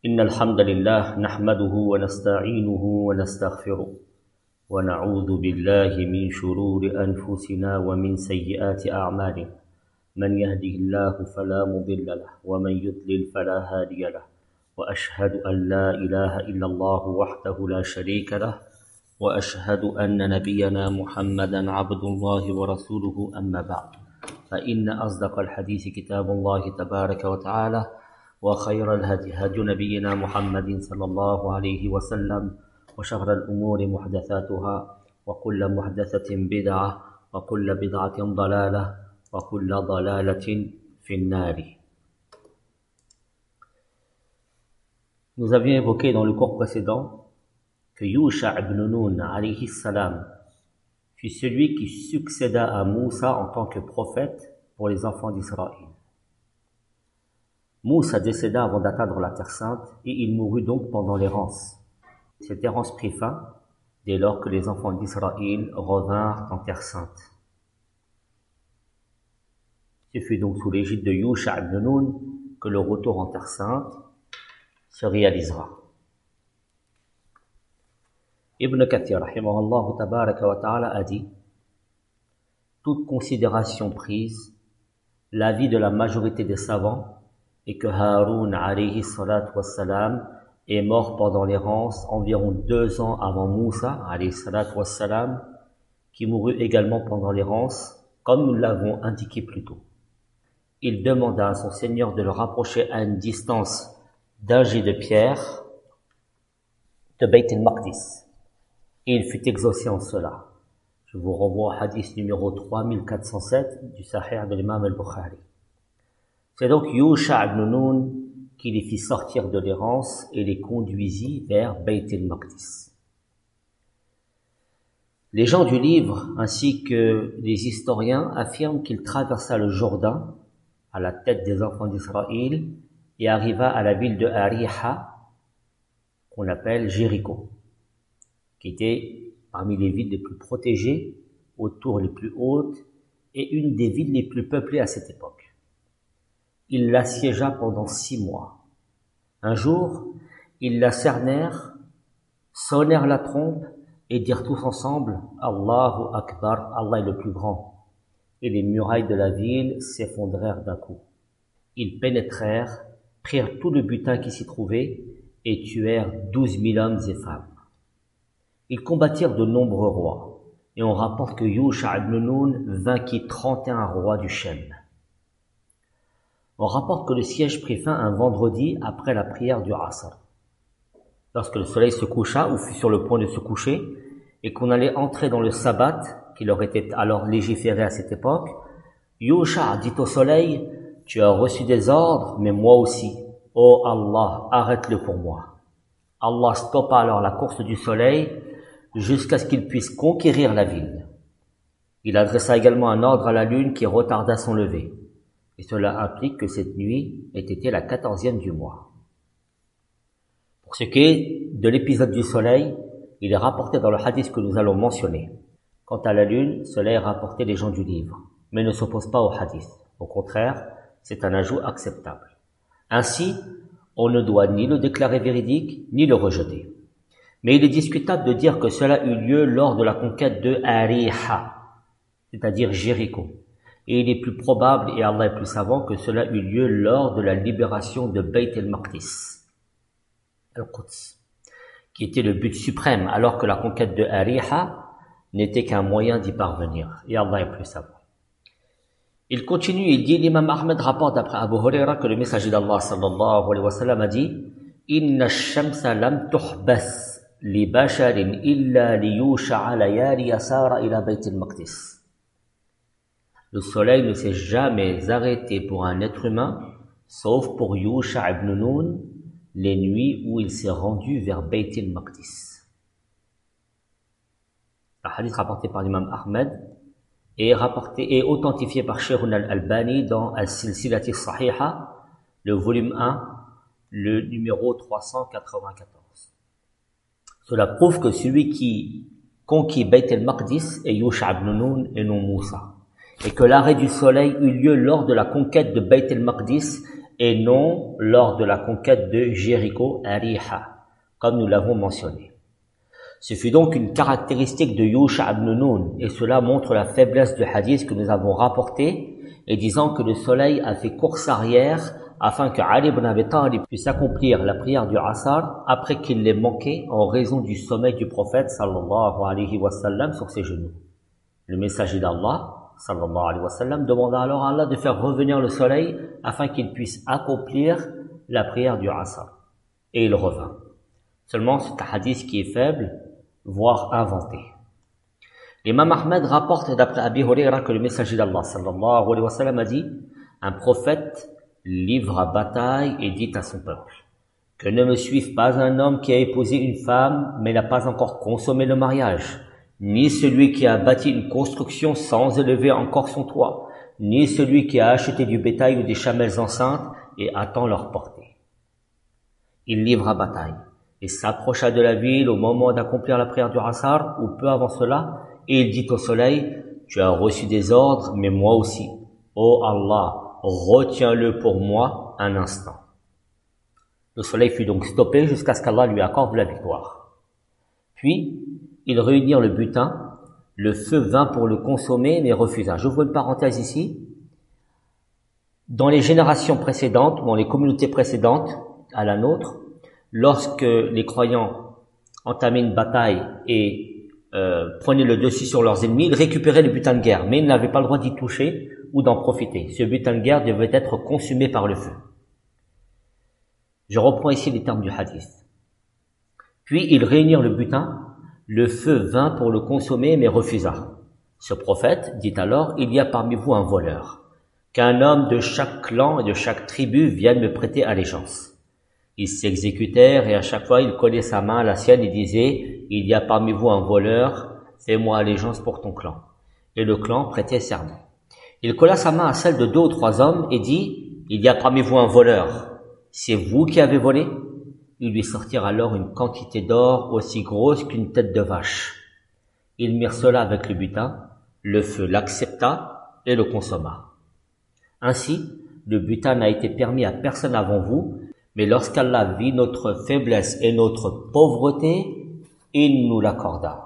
إن الحمد لله نحمده ونستعينه ونستغفره ونعوذ بالله من شرور أنفسنا ومن سيئات أعمالنا من يهده الله فلا مضل له ومن يضلل فلا هادي له وأشهد أن لا إله إلا الله وحده لا شريك له وأشهد أن نبينا محمدا عبد الله ورسوله أما بعد فإن أصدق الحديث كتاب الله تبارك وتعالى وخير الهدي هدي نبينا محمد صلى الله عليه وسلم وشر الأمور محدثاتها وكل محدثة بدعة وكل بدعة ضلالة وكل ضلالة في النار. Nous avions évoqué dans le cours précédent que Yusha ibn Nun alayhi salam fut celui qui succéda à Moussa en tant que prophète pour les enfants d'Israël. Moussa décéda avant d'atteindre la Terre Sainte et il mourut donc pendant l'errance. Cette errance prit fin dès lors que les enfants d'Israël revinrent en Terre Sainte. Ce fut donc sous l'égide de Yusha ibn Nun que le retour en Terre Sainte se réalisera. Ibn Kathir, rahimahullah tabaraka wa ta'ala, a dit: toute considération prise, l'avis de la majorité des savants est que Haroun alayhi salatu wassalam est mort pendant l'errance environ 2 ans avant Moussa alayhi salatu wassalam, qui mourut également pendant l'errance, comme nous l'avons indiqué plus tôt. Il demanda à son Seigneur de le rapprocher à une distance d'un jet de pierre de Bayt al-Maqdis. Et il fut exaucé en cela. Je vous renvoie au hadith numéro 3407 du Sahih de l'imam al-Bukhari. C'est donc Yusha ibn Nun qui les fit sortir de l'errance et les conduisit vers Bayt al-Maqdis. Les gens du livre ainsi que les historiens affirment qu'il traversa le Jourdain à la tête des enfants d'Israël et arriva à la ville de Ariha, qu'on appelle Jéricho, qui était parmi les villes les plus protégées, aux tours les plus hautes et une des villes les plus peuplées à cette époque. Il l'assiégea pendant 6 mois. Un jour, ils la cernèrent, sonnèrent la trompe et dirent tous ensemble « Allahu Akbar, Allah est le plus grand ». Et les murailles de la ville s'effondrèrent d'un coup. Ils pénétrèrent, prirent tout le butin qui s'y trouvait et tuèrent 12 000 hommes et femmes. Ils combattirent de nombreux rois, et on rapporte que Yusha ibn Nun vainquit 31 rois du Shem. On rapporte que le siège prit fin un vendredi après la prière du Asr. Lorsque le soleil se coucha ou fut sur le point de se coucher, et qu'on allait entrer dans le sabbat, qui leur était alors légiféré à cette époque, Yusha dit au soleil: « Tu as reçu des ordres, mais moi aussi. Oh Allah, arrête-le pour moi. » Allah stoppa alors la course du soleil jusqu'à ce qu'il puisse conquérir la ville. Il adressa également un ordre à la lune qui retarda son lever. Et cela implique que cette nuit ait été la 14e du mois. Pour ce qui est de l'épisode du soleil, il est rapporté dans le hadith que nous allons mentionner. Quant à la lune, cela est rapporté des gens du livre, mais ne s'oppose pas au hadith. Au contraire, c'est un ajout acceptable. Ainsi, on ne doit ni le déclarer véridique, ni le rejeter. Mais il est discutable de dire que cela eut lieu lors de la conquête de Ariha, c'est-à-dire Jéricho. Et il est plus probable, et Allah est plus savant, que cela eut lieu lors de la libération de Bayt al-Maqdis, Al-Quds, qui était le but suprême, alors que la conquête de Ariha n'était qu'un moyen d'y parvenir. Et Allah est plus savant. Il continue, il dit, l'imam Ahmed rapporte d'après Abu Huraira que le messager d'Allah sallallahu alayhi wa sallam a dit: Inna ash-shamsa lam tuhbas li basharin illa li yusha'a layali yasara ila Bayt al-Maqdis. Le soleil ne s'est jamais arrêté pour un être humain, sauf pour Yusha ibn Nun, les nuits où il s'est rendu vers Bayt al-Maqdis. Le hadith rapporté par l'imam Ahmed est rapporté et authentifié par Sheikhun al-Albani dans Al-Silsilati Sahiha, le volume 1, le numéro 394. Cela prouve que celui qui conquit Bayt al-Maqdis est Yusha ibn Nun et non Moussa, et que l'arrêt du soleil eut lieu lors de la conquête de Bayt al-Maqdis et non lors de la conquête de Jéricho, Ariha, comme nous l'avons mentionné. Ce fut donc une caractéristique de Yusha ibn Nun, et cela montre la faiblesse du hadith que nous avons rapporté, et disant que le soleil a fait course arrière afin que Ali ibn Abi Talib puisse accomplir la prière du Asr après qu'il l'ait manqué en raison du sommeil du prophète sallallahu alayhi wa sallam sur ses genoux. Le messager d'Allah sallallahu alayhi wa sallam demanda alors à Allah de faire revenir le soleil afin qu'il puisse accomplir la prière du Asr. Et il revint. Seulement, c'est un hadith qui est faible, voire inventé. L'imam Ahmed rapporte d'après Abi Hurayra que le messager d'Allah sallallahu alayhi wa sallam a dit: un prophète livre à bataille et dit à son peuple que ne me suive pas un homme qui a épousé une femme mais n'a pas encore consommé le mariage, ni celui qui a bâti une construction sans élever encore son toit, ni celui qui a acheté du bétail ou des chamelles enceintes et attend leur portée. Il livre à bataille et s'approcha de la ville au moment d'accomplir la prière du Asr ou peu avant cela, et il dit au soleil: tu as reçu des ordres, mais moi aussi. Ô Allah, retiens-le pour moi un instant. Le soleil fut donc stoppé jusqu'à ce qu'Allah lui accorde la victoire. Puis, ils réunirent le butin, le feu vint pour le consommer, mais refusa. J'ouvre une parenthèse ici. Dans les générations précédentes, dans les communautés précédentes à la nôtre, lorsque les croyants entamaient une bataille et prenaient le dessus sur leurs ennemis, ils récupéraient le butin de guerre, mais ils n'avaient pas le droit d'y toucher ou d'en profiter. Ce butin de guerre devait être consumé par le feu. Je reprends ici les termes du hadith. Puis ils réunirent le butin, le feu vint pour le consommer, mais refusa. Ce prophète dit alors: il y a parmi vous un voleur, qu'un homme de chaque clan et de chaque tribu vienne me prêter allégeance. Ils s'exécutèrent et à chaque fois il collait sa main à la sienne et disait: il y a parmi vous un voleur, fais-moi allégeance pour ton clan. Et le clan prêtait serment. Il colla sa main à celle de 2 ou 3 hommes et dit: il y a parmi vous un voleur, c'est vous qui avez volé? Ils lui sortirent alors une quantité d'or aussi grosse qu'une tête de vache. Ils mirent cela avec le butin, le feu l'accepta et le consomma. Ainsi, le butin n'a été permis à personne avant vous, mais lorsqu'Allah vit notre faiblesse et notre pauvreté, il nous l'accorda.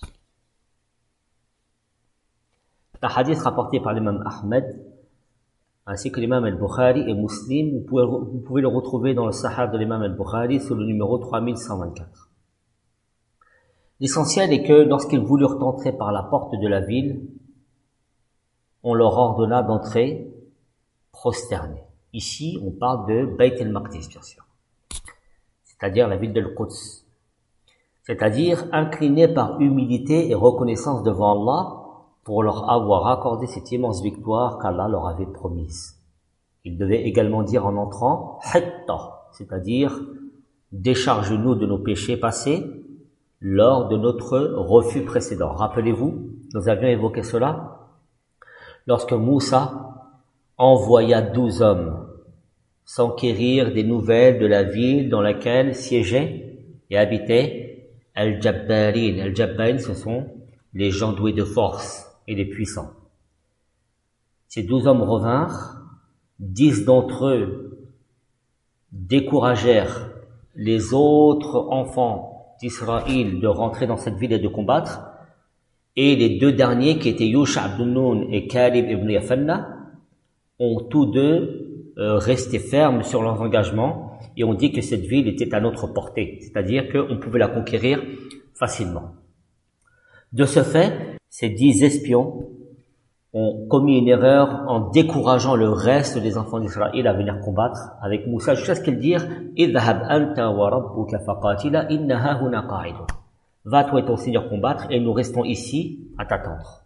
Un hadith rapporté par l'imam Ahmed, ainsi que l'imam al-Bukhari et Muslim, vous pouvez le retrouver dans le Sahih de l'imam al-Bukhari sur le numéro 3124. L'essentiel est que lorsqu'ils voulurent entrer par la porte de la ville, on leur ordonna d'entrer prosternés. Ici, on parle de Bayt al-Maqdis, bien sûr, c'est-à-dire la ville de Al-Quds, c'est-à-dire inclinés par humilité et reconnaissance devant Allah pour leur avoir accordé cette immense victoire qu'Allah leur avait promise. Ils devaient également dire en entrant « Hitta », c'est-à-dire « décharge-nous de nos péchés passés lors de notre refus précédent ». Rappelez-vous, nous avions évoqué cela lorsque Moussa envoya 12 hommes s'enquérir des nouvelles de la ville dans laquelle siégeaient et habitaient Al-Jabbarin. Al-Jabbarin, ce sont les gens doués de force et les puissants. Ces 12 hommes revinrent, 10 d'entre eux découragèrent les autres enfants d'Israël de rentrer dans cette ville et de combattre, et les 2 derniers qui étaient Yusha ibn Nun et Kalib ibn Yafanna ont tous deux resté fermes sur leurs engagements et ont dit que cette ville était à notre portée, c'est-à-dire qu'on pouvait la conquérir facilement. De ce fait, ces 10 espions ont commis une erreur en décourageant le reste des enfants d'Israël à venir combattre avec Moussa, jusqu'à ce qu'ils dirent « Idhab anta wa rabbuka faqatila inna hahuna qa'idun » Va toi et ton Seigneur combattre et nous restons ici à t'attendre.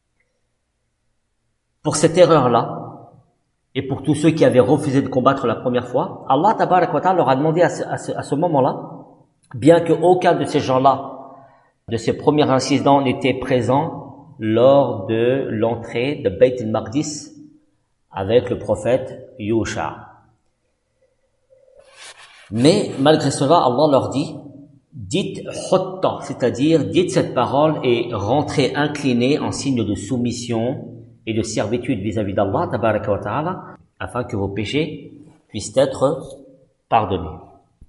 Pour cette erreur-là, et pour tous ceux qui avaient refusé de combattre la première fois, Allah tabarak wa ta'ala leur a demandé à ce moment-là, bien qu'aucun de ces gens-là, de ces premiers incidents, n'était présent lors de l'entrée de Bayt al-Maqdis avec le prophète Yusha. Mais malgré cela, Allah leur dit, dites Hotta, c'est-à-dire dites cette parole et rentrez inclinés en signe de soumission et de servitude vis-à-vis d'Allah tabaraka wa ta'ala, afin que vos péchés puissent être pardonnés.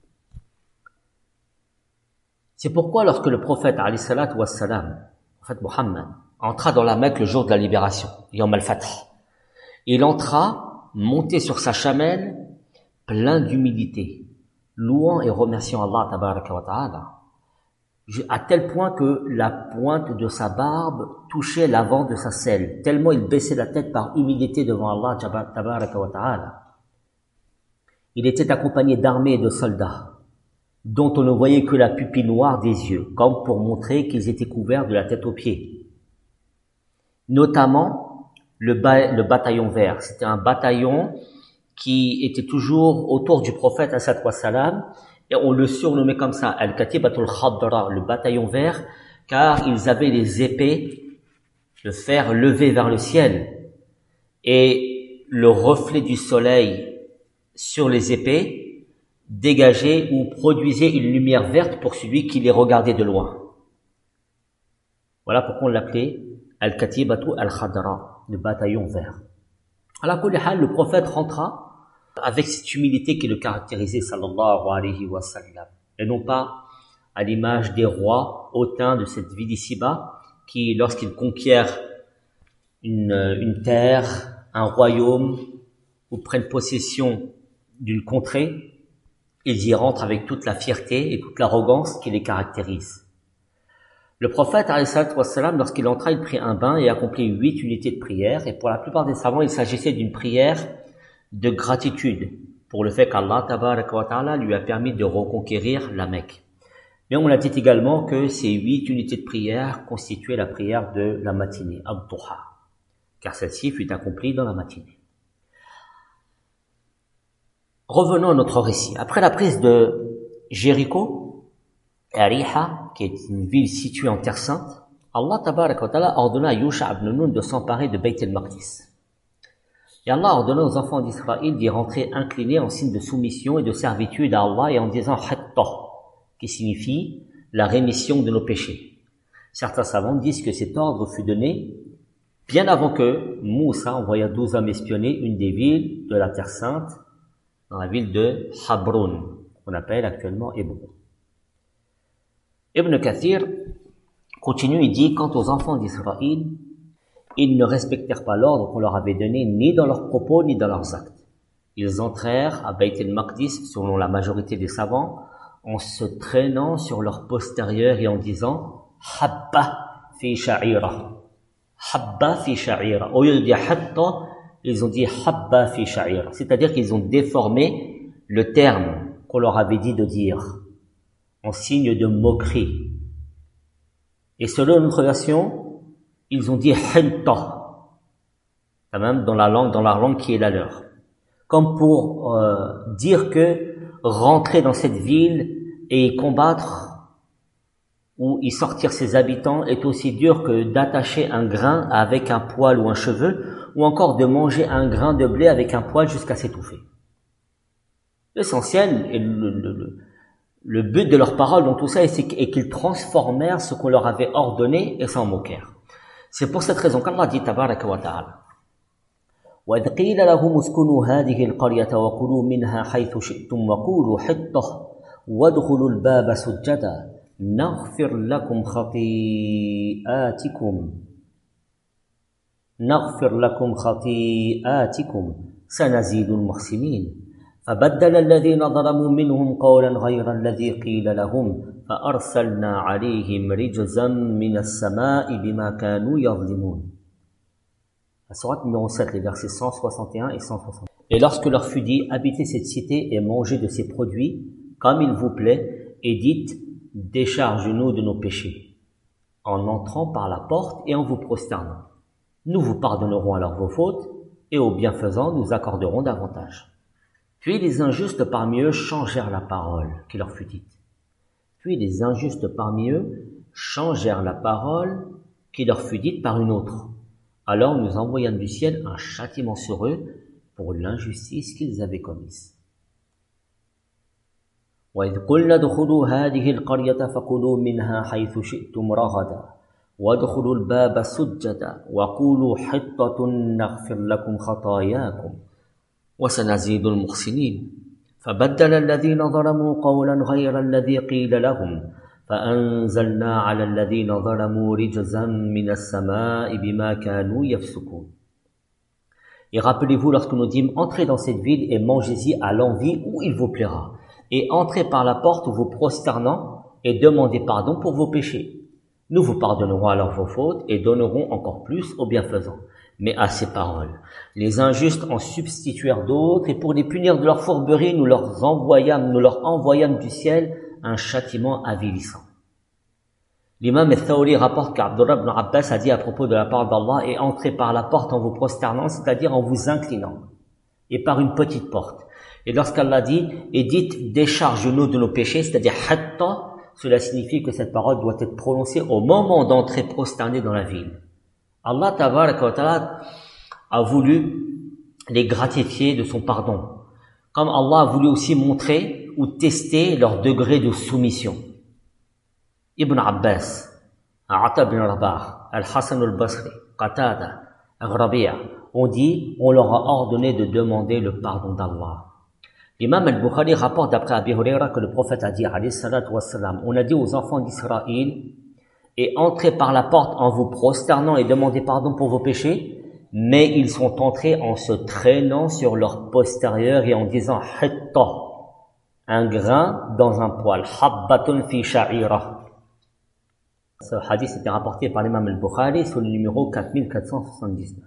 C'est pourquoi lorsque le prophète, alayhi salatu wassalam, le prophète Mohammed, entra dans la Mecque le jour de la libération, Yawm al-Fath, il entra monté sur sa chamelle, plein d'humilité, louant et remerciant Allah tabaraka wa ta'ala, à tel point que la pointe de sa barbe touchait l'avant de sa selle, tellement il baissait la tête par humilité devant Allah tabaraka wa ta'ala. Il était accompagné d'armées et de soldats, dont on ne voyait que la pupille noire des yeux, comme pour montrer qu'ils étaient couverts de la tête aux pieds. Notamment le bataillon vert. C'était un bataillon qui était toujours autour du prophète sallallahu alayhi wa sallam, et on le surnommait comme ça, Al-Katibatul Khadra, le bataillon vert, car ils avaient les épées de fer levées vers le ciel, et le reflet du soleil sur les épées dégageait ou produisait une lumière verte pour celui qui les regardait de loin. Voilà pourquoi on l'appelait Al-Katibatu Al-Khadra, le bataillon vert. À kulli hal, le prophète rentra avec cette humilité qui le caractérisait, sallallahu alayhi wa sallam, et non pas à l'image des rois hautains de cette vie d'ici-bas, qui, lorsqu'ils conquièrent une terre, un royaume, ou prennent possession d'une contrée, ils y rentrent avec toute la fierté et toute l'arrogance qui les caractérise. Le prophète, alayhi salatu wassalam, lorsqu'il entra, il prit un bain et accomplit 8 unités de prière, et pour la plupart des savants, il s'agissait d'une prière de gratitude pour le fait qu'Allah tabaraka wa ta'ala lui a permis de reconquérir la Mecque. Mais on a dit également que ces 8 unités de prière constituaient la prière de la matinée, ad-duha, car celle-ci fut accomplie dans la matinée. Revenons à notre récit. Après la prise de Jéricho, Ariha, qui est une ville située en Terre Sainte, Allah tabaraka wa ta'ala ordonna à Yusha ibn Nun de s'emparer de Bayt al-Maqdis. Et Allah ordonna aux enfants d'Israël d'y rentrer inclinés en signe de soumission et de servitude à Allah et en disant Hatta, qui signifie la rémission de nos péchés. Certains savants disent que cet ordre fut donné bien avant que Moussa envoya 12 hommes espionner une des villes de la Terre Sainte, dans la ville de Habroun, qu'on appelle actuellement Hébron. Ibn Kathir continue et dit, quant aux enfants d'Israël, ils ne respectèrent pas l'ordre qu'on leur avait donné ni dans leurs propos ni dans leurs actes. Ils entrèrent à Bayt al-Maqdis, selon la majorité des savants, en se traînant sur leur postérieur et en disant « Habba fi sha'ira ». Habba fi sha'ira. Au lieu de dire « Hatta », ils ont dit « Habba fi sha'ira ». C'est-à-dire qu'ils ont déformé le terme qu'on leur avait dit de dire, en signe de moquerie. Et selon notre version, ils ont dit hinta, quand même dans la langue qui est la leur, comme pour dire que rentrer dans cette ville et y combattre ou y sortir ses habitants est aussi dur que d'attacher un grain avec un poil ou un cheveu, ou encore de manger un grain de blé avec un poil jusqu'à s'étouffer. L'essentiel et le but de leurs paroles dans tout ça est qu'ils transformèrent ce qu'on leur avait ordonné et s'en moquèrent. C'est pour cette raison qu'Allah dit tabaraka wa ta'ala وَإِذْ قِيلَ لَهُمُ اسْكُنُوا هَذِهِ الْقَرْيَةَ وَكُلُوا مِنْهَا حَيْثُ شِئْتُمْ وَقُولُوا حِطَّةٌ وَادْخُلُوا الْبَابَ سُجَّدًا نَغْفِرْ لَكُمْ خَطِيئَاتِكُمْ سَنَزِيدُ الْمُحْسِنِينَ فَبَدَّلَ الَّذِينَ ظَلَمُوا مِنْهُمْ قَوْلًا غَيْرَ الَّذِي قِيلَ لَهُمْ فَأَرْسَلْنَا عَلَيْهِمْ رِجْزًا مِنَ السَّمَاءِ بِمَا كَانُوا يَظْلِمُونَ. La sourate numéro 7, les versets 161 et 162. Et lorsque leur fut dit, habitez cette cité et mangez de ses produits, comme il vous plaît, et dites, décharge-nous de nos péchés, en entrant par la porte et en vous prosternant. Nous vous pardonnerons alors vos fautes, et aux bienfaisants nous accorderons davantage. Puis les injustes parmi eux changèrent la parole qui leur fut dite. Puis les injustes parmi eux changèrent la parole qui leur fut dite par une autre. Alors nous envoyâmes du ciel un châtiment sur eux pour l'injustice qu'ils avaient commise. وَإِذْ قُلْنَا ادْخُلُوا هَٰذِهِ الْقَرْيَةَ فَكُلُوا مِنْهَا حَيْثُ شِئْتُمْ رَغَدًا وَادْخُلُوا الْبَابَ سُجَّدًا وَقُولُوا حِطَّةٌ نَغْفِرْ لَكُمْ خَطَايَاكُمْ وسنزيد المحسنين فبدل الذين ظلموا قولا غير الذي قيل لهم فأنزلنا على الذين ظلموا رجزا من السماء بما كانوا يفسقون. Et rappelez-vous lorsque nous dîmes, entrez dans cette ville et mangez-y à l'envi où il vous plaira. Et entrez par la porte vous prosternant et demandez pardon pour vos péchés. Nous vous pardonnerons alors vos fautes et donnerons encore plus aux bienfaisants. Mais à ces paroles, les injustes en substituèrent d'autres et pour les punir de leur fourberie, nous leur envoyâmes du ciel un châtiment avilissant. L'imam al-Thawri rapporte qu'Abdullah ibn Abbas a dit à propos de la parole d'Allah et entrez par la porte en vous prosternant, c'est-à-dire en vous inclinant, et par une petite porte. Et lorsqu'Allah dit, et dites, décharge-nous de nos péchés, c'est-à-dire hatta, cela signifie que cette parole doit être prononcée au moment d'entrer prosterné dans la ville. Allah tabaraka wa ta'ala a voulu les gratifier de son pardon, comme Allah a voulu aussi montrer ou tester leur degré de soumission. Ibn Abbas, Ata ibn Rabah, Al-Hassan al-Basri, Qatada, Al-Rabi'a ont dit, on leur a ordonné de demander le pardon d'Allah. L'imam al-Bukhari rapporte d'après Abi Huraira que le prophète a dit, alayhi salatu wassalam, on a dit aux enfants d'Israël, et entrez par la porte en vous prosternant et demandez pardon pour vos péchés, mais ils sont entrés en se traînant sur leur postérieur et en disant hitta, un grain dans un poil, habbatun fi sha'ira. Ce hadith était rapporté par l'imam al-Bukhari sur le numéro 4479.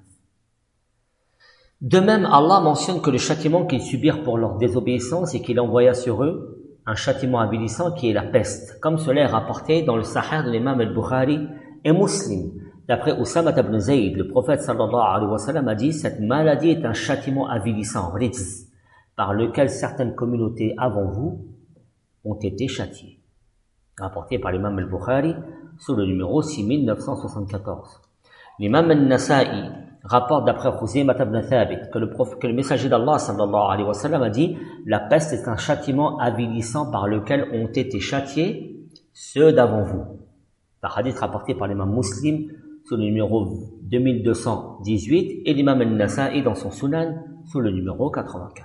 De même, Allah mentionne que le châtiment qu'ils subirent pour leur désobéissance et qu'il envoya sur eux un châtiment avilissant qui est la peste, comme cela est rapporté dans le Sahih de l'imam al-Bukhari et Muslim. D'après Usama ibn Zayd, le prophète sallallahu alayhi wa sallam a dit, cette maladie est un châtiment avilissant, rijz, par lequel certaines communautés avant vous ont été châtiées. Rapporté par l'imam al-Bukhari sous le numéro 6974. L'imam al-Nasa'i rapporte d'après Khuzayma ibn Thabit que le messager d'Allah sallallahu alayhi wa sallam a dit, la peste est un châtiment avilissant par lequel ont été châtiés ceux d'avant vous. Un hadith rapporté par l'imam Muslim sous le numéro 2218 et l'imam al-Nasa'i dans son Sunan sous le numéro 84.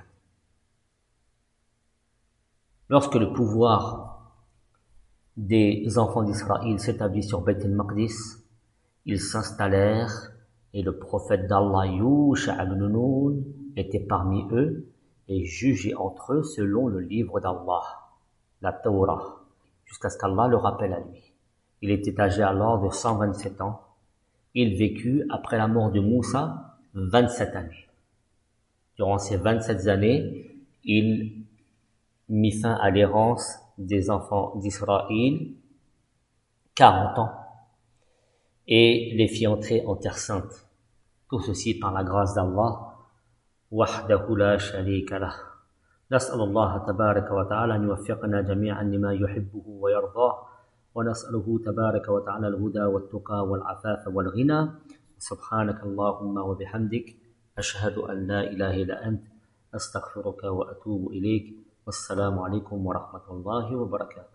Lorsque le pouvoir des enfants d'Israël s'établit sur Beit al-Maqdis, ils s'installèrent et le prophète d'Allah Yusha ibn Nun était parmi eux et jugeait entre eux selon le livre d'Allah, la Torah, jusqu'à ce qu'Allah le rappelle à lui. Il était âgé alors de 127 ans. Il vécut après la mort de Moussa 27 années. Durant ces 27 années, il mit fin à l'errance des enfants d'Israël, 40 ans, et les fit entrer en terre sainte. Tout ceci par la grâce d'Allah, wahdahu la sharika lah. نسأل الله تبارك وتعالى أن يوفقنا جميعا لما يحبه ويرضاه ونسأله تبارك وتعالى الهدى والتقى والعفاف والغنى سبحانك اللهم وبحمدك أشهد أن لا إله إلا أنت أستغفرك وأتوب إليك والسلام عليكم ورحمة الله وبركاته.